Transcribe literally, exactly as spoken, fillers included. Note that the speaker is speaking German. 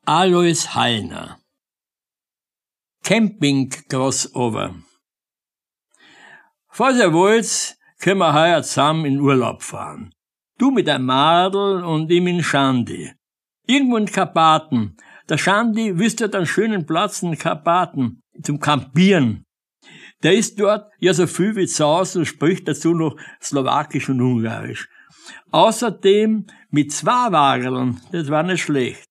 Alois Hallner. Camping-Crossover. Falls ihr wollt, können wir heuer zusammen in Urlaub fahren. Du mit der Madel und ich mit Schandi. Irgendwo in Karpaten. Der Schandi wüsste einen schönen Platz in Karpaten zum Campieren. Der ist dort ja so viel wie zu Hause und spricht dazu noch Slowakisch und Ungarisch. Außerdem mit zwei Wageln, das war nicht schlecht.